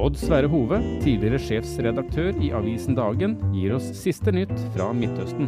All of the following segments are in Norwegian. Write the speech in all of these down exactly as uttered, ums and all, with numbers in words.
Odd Sverre Hove, tidligere sjefsredaktør i avisen Dagen, gir oss siste nytt fra Midtøsten.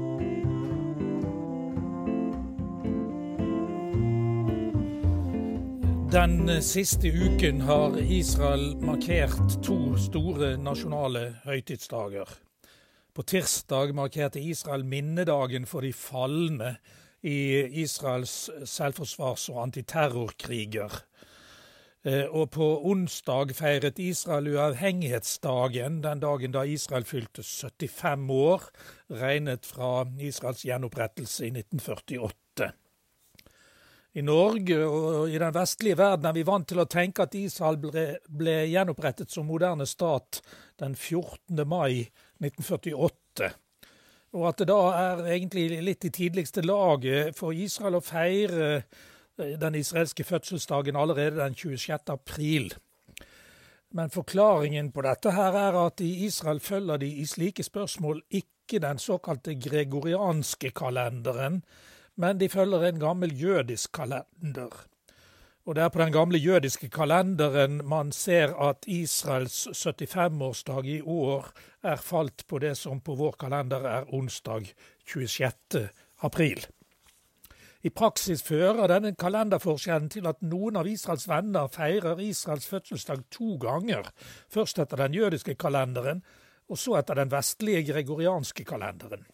Den siste uken har Israel markert to store nasjonale høytidsdager. På tirsdag markerte Israel minnedagen for de falne i Israels selvforsvars- og antiterrorkriger. Og på onsdag feiret Israel uavhengighetsdagen, den dagen da Israel fylte syttifem år, regnet fra Israels gjenopprettelse i nitten førtiåtte. I Norge og i den vestlige verden er vi vant til å tenke at Israel ble, ble gjenopprettet som moderne stat den fjortende mai nitten førtiåtte. Og at det da er egentlig litt i tidligste laget for Israel å feire den israelske fødselsdagen allerede den tjuesjette april. Men forklaringen på dette her er at i Israel følger de i slike spørsmål ikke den såkalte gregorianske kalenderen, men de følger en gammel jødisk kalender. Og det er på den gamle jødiske kalenderen man ser at Israels syttifem-årsdag i år er falt på det som på vår kalender er onsdag tjuesjette april. I praksis fører denne kalenderforskjellen til at noen av Israels venner feirer Israels fødselsdag to ganger, først etter den jødiske kalenderen, og så etter den vestlige gregorianske kalenderen.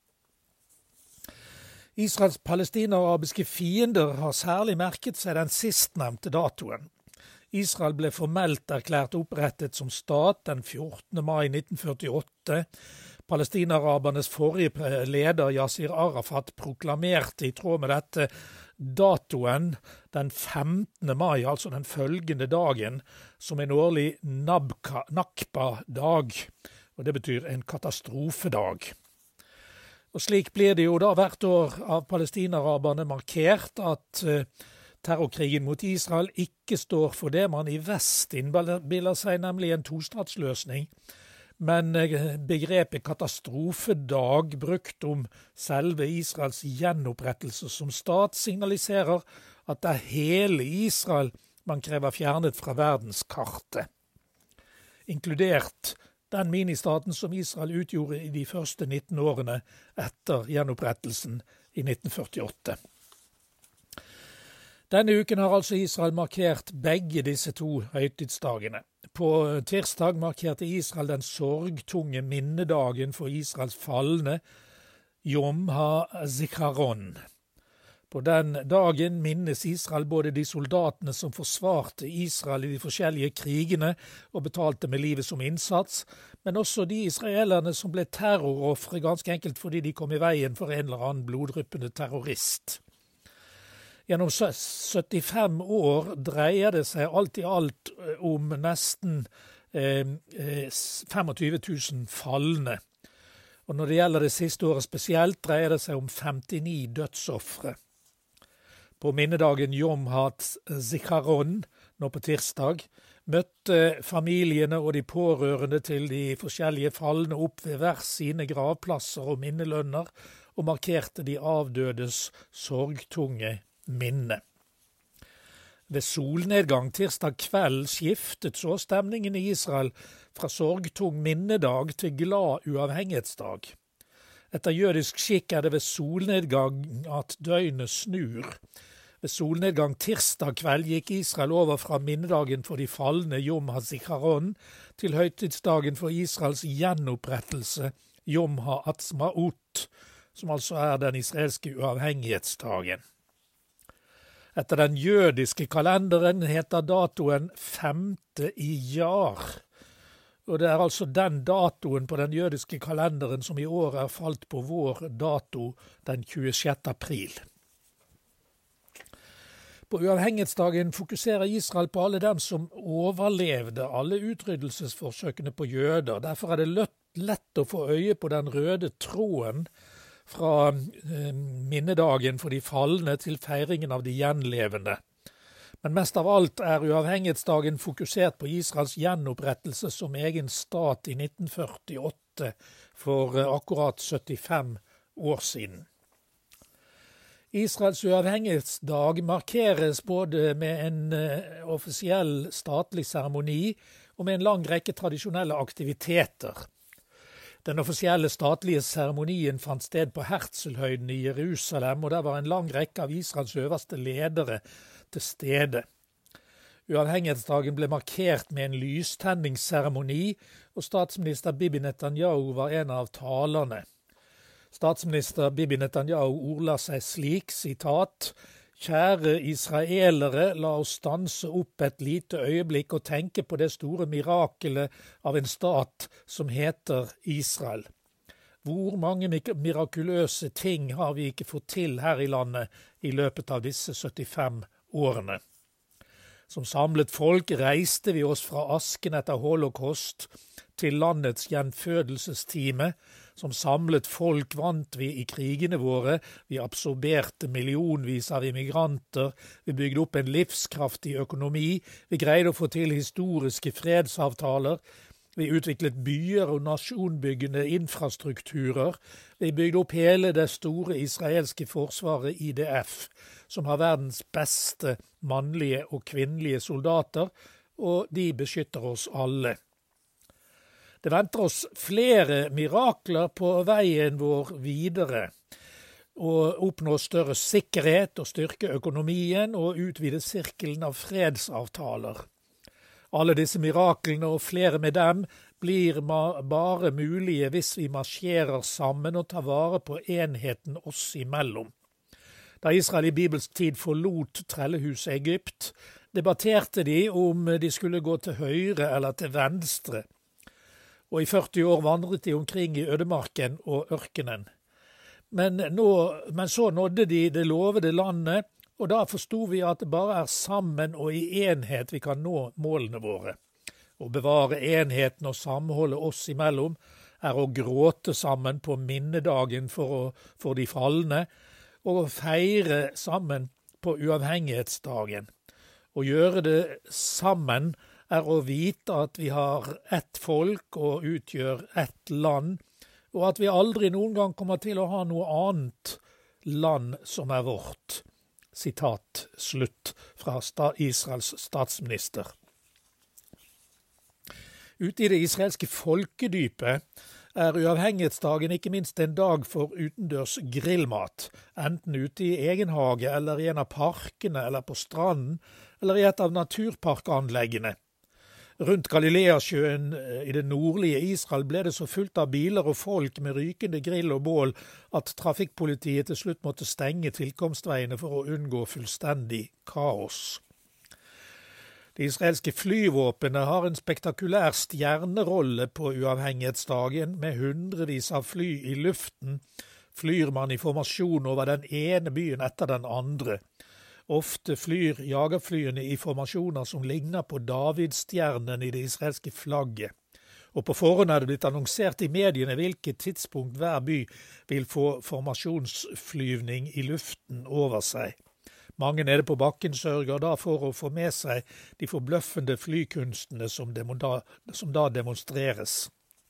Israels palestina-arabiske fiender har særlig merket seg den sistnevnte datoen. Israel ble formelt erklært opprettet som stat den fjortende mai nitten førtiåtte. Palestina-arabernes forrige leder Yasir Arafat proklamerte i tråd med dette datoen den femtende mai, altså den følgende dagen, som en årlig Nakba-dag, og det betyr en katastrofedag. Og slik blir det jo da hvert år av palestina-araberne markert at uh, terrorkrigen mot Israel ikke står for det man i vest innbiller seg, nemlig en tostatsløsning. Men uh, begrepet katastrofedag brukt om selve Israels gjenopprettelse som stat signaliserer at det er hele Israel man krever fjernet fra verdenskartet, inkludert den ministaten som Israel utgjorde i de første nitten årene etter gjenopprettelsen i nitten førtiåtte. Denne uken har altså Israel markert begge disse to høytidsdagene. På tirsdag markerte Israel den sorgtunge minnedagen for Israels falne, Yom HaZikaron. På den dagen minnes Israel både de soldatene som forsvarte Israel i de forskjellige krigene og betalte med livet som innsats, men også de israelerne som ble terrorofre ganske enkelt fordi de kom i veien for en eller annen bloddryppende terrorist. Gjennom syttifem år dreier det seg alt i alt om nesten eh, tjuefem tusen falne. Og når det gjelder det siste året spesielt, dreier det seg om femtini dødsoffre. På minnedagen Yom HaZikaron, nå på tirsdag, møtte familiene og de pårørende til de forskjellige falne opp ved hver sine gravplasser og minnelønner, og markerte de avdødes sorgtunge minne. Ved solnedgang tirsdag kveld skiftet så stemningen i Israel fra sorgtung minnedag til glad uavhengighetsdag. Etter jødisk skikk er det ved solnedgang at døgnet snur. Ved solnedgang tirsdag kveld gikk Israel over fra minnedagen for de falne Yom HaZikaron til høytidsdagen for Israels gjenopprettelse Yom HaAtzmaut, som altså er den israelske uavhengighetsdagen. Etter den jødiske kalenderen heter datoen femte Iyar, og det er altså den datoen på den jødiske kalenderen som i år er falt på vår dato den tjuesjette april. På uavhengighetsdagen fokuserer Israel på alle dem som overlevde alle utryddelsesforsøkene på jøder. Derfor er det lett å få øye på den røde tråden fra minnedagen for de falne til feiringen av de gjenlevende. Men mest av alt er uavhengighetsdagen fokusert på Israels gjenopprettelse som egen stat i nitten førtiåtte, for akkurat syttifem år siden. Israels uavhengighetsdag markeres både med en offisiell statlig seremoni og med en lang rekke tradisjonelle aktiviteter. Den offisielle statlige seremonien fant sted på Herzlhøyden i Jerusalem, og der var en lang rekke av Israels øverste ledere til stede. Uavhengighetsdagen ble markert med en lystenningsseremoni, og statsminister Bibi Netanyahu var en av talerne. Statsminister Bibi Netanyahu ordla seg slik, sitat, «Kjære israelere, la oss stanse opp et lite øyeblikk og tenke på det store mirakelet av en stat som heter Israel. Hvor mange mirakuløse ting har vi ikke fått til her i landet i løpet av disse syttifem årene? Som samlet folk reiste vi oss fra asken etter holocaust til landets gjenfødelsestime. Som samlet folk vant vi i krigene våre, vi absorberte millionvis av immigranter, vi bygde opp en livskraftig økonomi, vi greide å få til historiske fredsavtaler, vi utviklet byer og nasjonbyggende infrastrukturer, vi bygde opp hele det store israelske forsvaret I D F, som har verdens beste mannlige og kvinnelige soldater, og de beskytter oss alle. Det venter oss flere mirakler på veien vår videre, å oppnå større sikkerhet og styrke økonomien og utvide sirkelen av fredsavtaler. Alle disse miraklene og flere med dem blir bare mulige hvis vi marsjerer sammen og tar vare på enheten oss imellom. Da Israel I Bibels tid forlot trellehuset Egypt, debatterte de om de skulle gå til høyre eller til venstre. Og I førti år vandret de omkring I ødemarken og ørkenen. Men, nå, men så nådde de det lovede landet, og da forstod vi at det bare er sammen og I enhet vi kan nå målene våre. Å bevare enheten og samholdet oss imellom er å gråte sammen på minnedagen for, å, for de falne, og å feire sammen på uavhengighetsdagen. Å gjøre det sammen er å vite at vi har ett folk og utgjør ett land, og at vi aldri noen gang kommer til å ha noe annet land som er vårt. Sitat slutt fra Israels statsminister. Ute I det israelske folkedypet er uavhengighetsdagen ikke minst en dag for utendørs grillmat, enten ute I egen hage eller I en av parkene eller på stranden eller I et av naturparkanleggene. Rundt Galileasjøen I det nordlige Israel ble det så fullt av biler og folk med rykende grill og bål at trafikkpolitiet til slutt måtte stenge tilkomstveiene for å unngå fullstendig kaos. Det israelske flyvåpenet har en spektakulær stjernerolle på uavhengighetsdagen. Med hundrevis av fly I luften flyr man I formasjon over den ene byen etter den andre. Ofte flyr jagerflyene I formasjoner som ligner på Davidstjernen I det israelske flagget. Og på forhånd er det blitt annonsert I mediene hvilket tidspunkt hver by vil få formasjonsflyvning I luften over seg. Mange nede på bakken sørger da for å få med seg de forbløffende flykunstene som, da, som da demonstreres.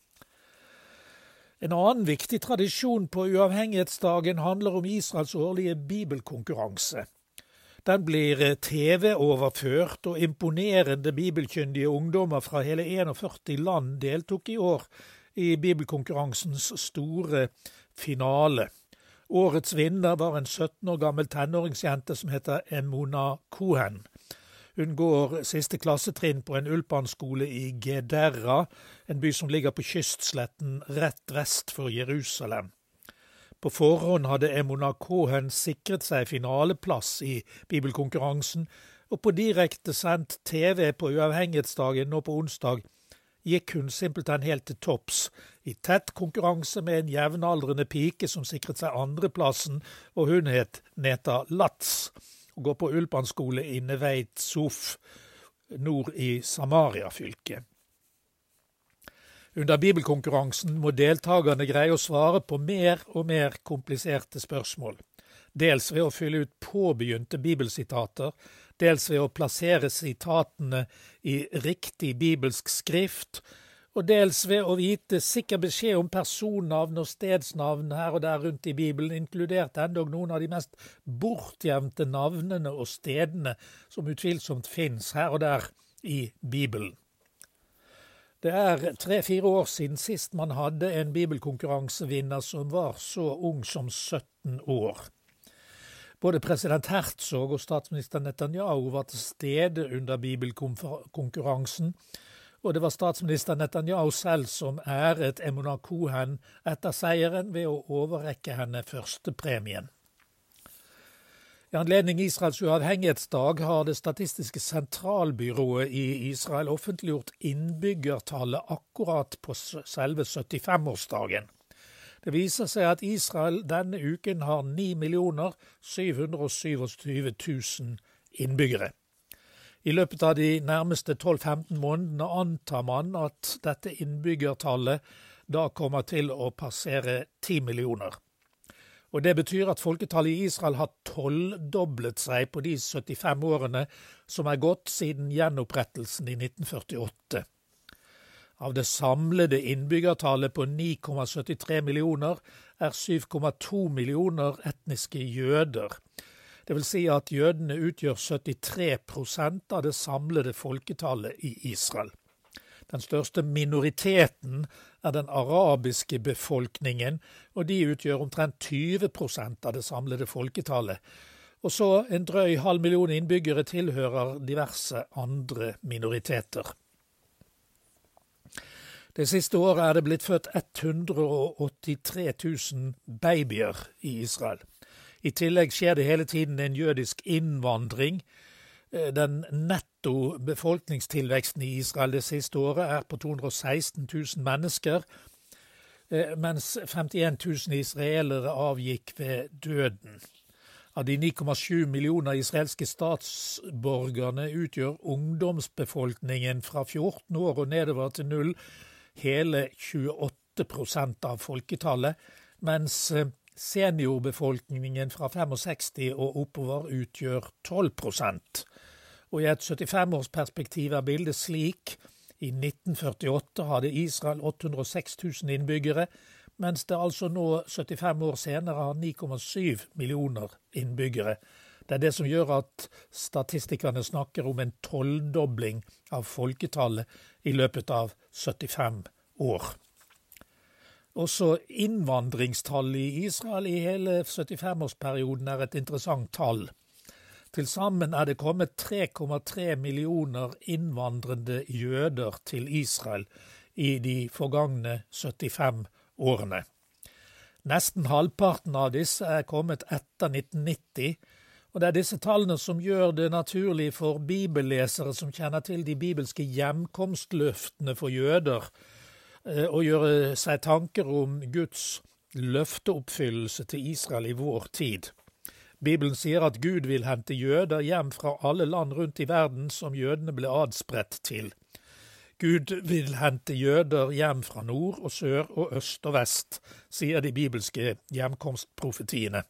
En annen viktig tradisjon på uavhengighetsdagen handler om Israels årlige bibelkonkurranse. Den blir T V-overført, og imponerende bibelkyndige ungdommer fra hele førti land deltok I år I bibelkonkurransens store finale. Årets vinner var en sytten år gammel tenåringsjente som heter Emuna Cohen. Hun går siste klassetrinn på en ulpanskole I Gederra, en by som ligger på kystsletten rett vest for Jerusalem. På forhånd hadde Emuna Cohen sikret seg finaleplass I bibelkonkurransen, og på direkte sendt T V på uavhengighetsdagen nå på onsdag gikk hun simpelthen helt til topps, I tett konkurranse med en jevnaldrende pike som sikret seg andreplassen, og hun het Neta Latz, og går på ulpanskole I Neveit Sof, nord I Samaria-fylket. Under bibelkonkurransen må deltagerne greie å svare på mer og mer kompliserte spørsmål. Dels ved å fylle ut påbegynte bibelsitater, dels ved å plassere sitatene I riktig bibelsk skrift, og dels ved å vite sikker beskjed om personnavn og stedsnavn her og der rundt I Bibelen, inkludert endog noen av de mest bortgjemte navnene og stedene som utvilsomt finnes her og der I Bibelen. Det er tre-fire år siden sist man hadde en bibelkonkurransevinner som var så ung som sytten år. Både president Herzog og statsminister Netanyahu var til stede under bibelkonkurransen, og det var statsminister Netanyahu selv som æret Emuna Cohen etter seieren ved å overrekke henne førstepremien. I anledning Israels uavhengighetsdag har det statistiske sentralbyrået i Israel offentliggjort innbyggertallet akkurat på selve syttifem-årsdagen. Det viser seg at Israel denne uken har ni millioner syv hundre syttisju tusen innbyggere. I løpet av de nærmeste tolv til femten månedene antar man at dette innbyggertallet da kommer til å passere ti millioner. Og det betyr at folketallet i Israel har tolvdoblet seg på de syttifem årene som er gått siden gjenopprettelsen i nitten førtiåtte. Av det samlede innbyggertallet på ni komma syttitre millioner er syv komma to millioner etniske jøder. Det vil si at jødene utgjør syttitre prosent av det samlede folketallet i Israel. Den største minoriteten er den arabiske befolkningen, og de utgjør omtrent tyve prosent av det samlede folketallet. Og så en drøy halv million innbyggere tilhører diverse andre minoriteter. Det siste året er det blitt født hundre åttitre tusen babyer i Israel. I tillegg skjer det hele tiden en jødisk innvandring. Den netto befolkningstilveksten i Israel det siste året er på to hundre seksten tusen mennesker, mens femtien tusen israelere avgikk ved døden. Av de ni komma sju millioner israelske statsborgerne utgjør ungdomsbefolkningen fra fjorten år og nedover til null hele tjueåtte prosent av folketallet, mens seniorbefolkningen fra sekstifem og oppover utgjør tolv prosent. Og i et syttifem-årsperspektiv er bildet slik: i nitten førtiåtte hadde Israel åtte hundre og seks tusen innbyggere, mens det altså nå, syttifem år senere, har ni komma syv millioner innbyggere. Det er det som gjør at statistikerne snakker om en tolvdobling av folketallet i løpet av syttifem år. Også innvandringstallet i Israel i hele syttifem-årsperioden er et interessant tall. Til sammen er det kommet tre komma tre millioner innvandrende jøder til Israel i de forgangne syttifem årene. Nesten halvparten av disse er kommet etter nitten nitti, og det er disse tallene som gjør det naturlig for bibellesere som kjenner til de bibelske hjemkomstløftene for jøder, å gjøre seg tanker om Guds løfteoppfyllelse til Israel i vår tid. Bibelen sier at Gud vil hente jøder hjem fra alle land rundt i verden som jødene ble adspredt til. Gud vil hente jøder hjem fra nord og sør og øst og vest, sier de bibelske hjemkomstprofetiene.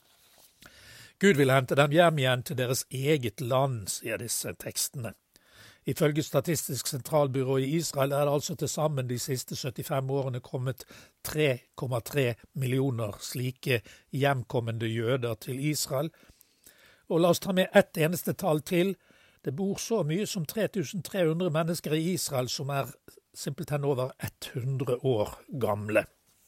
Gud vil hente dem hjem igjen til deres eget land, sier disse tekstene. Ifølge Statistisk sentralbyrå i Israel er det altså til sammen de siste syttifem årene kommet tre komma tre millioner slike hjemkommende jøder til Israel. Og la oss ta med ett eneste tall til. Det bor så mye som tre tusen tre hundre mennesker i Israel som er simpelthen over hundre år gamle.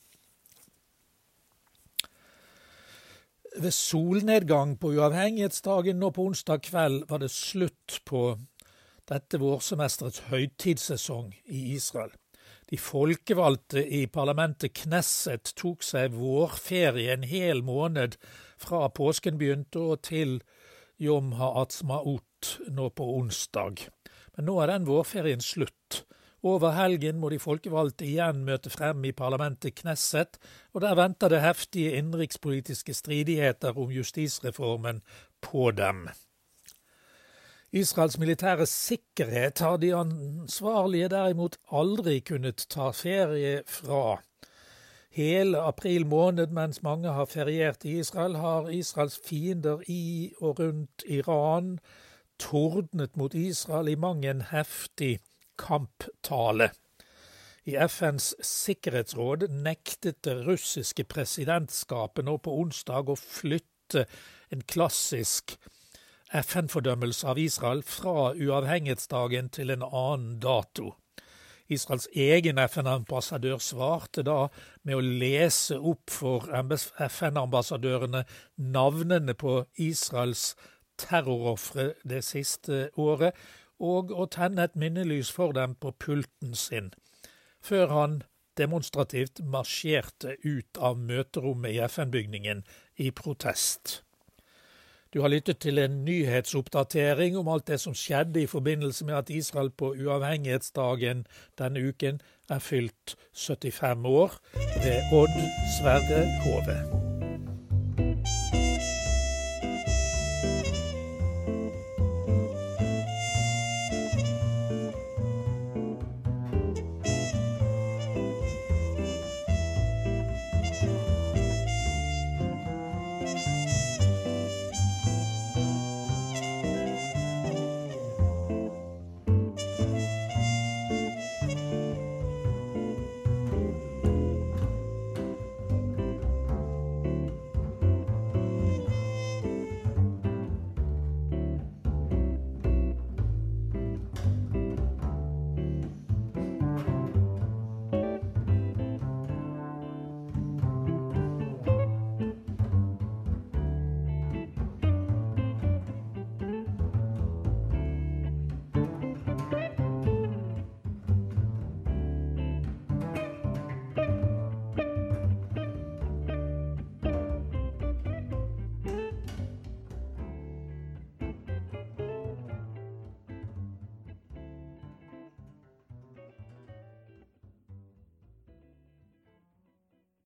Ved solnedgang på uavhengighetsdagen nå på onsdag kveld var det slutt på dette vårsemesterets høytidssesong i Israel. De folkevalgte i parlamentet Knesset tok seg vårferie en hel måned fra påsken begynte og til Yom HaAtzmaut nå på onsdag. Men nå er den vårferien slutt. Over helgen må de folkevalgte igjen møte frem i parlamentet Knesset, og der venter det heftige innenrikspolitiske stridigheter om justisreformen på dem. Israels militære sikkerhet har de ansvarlige derimot aldri kunnet ta ferie fra. Hele april måned, mens mange har feriert i Israel, har Israels fiender i og rundt Iran tordnet mot Israel i mang en heftig kamptale. I F N's sikkerhetsråd nektet det russiske presidentskapet nå på onsdag å flytte en klassisk F N-fordømmelse av Israel fra uavhengighetsdagen til en annen dato. Israels egen F N-ambassadør svarte da med å lese opp for F N-ambassadørene navnene på Israels terrorofre det siste året, og å tenne et minnelys for dem på pulten sin, før han demonstrativt marsjerte ut av møterommet i F N-bygningen i protest. Du har lyttet til en nyhetsoppdatering om alt det som skjedde i forbindelse med at Israel på uavhengighetsdagen denne uken er fylt syttifem år, ved Odd Sverre Hove.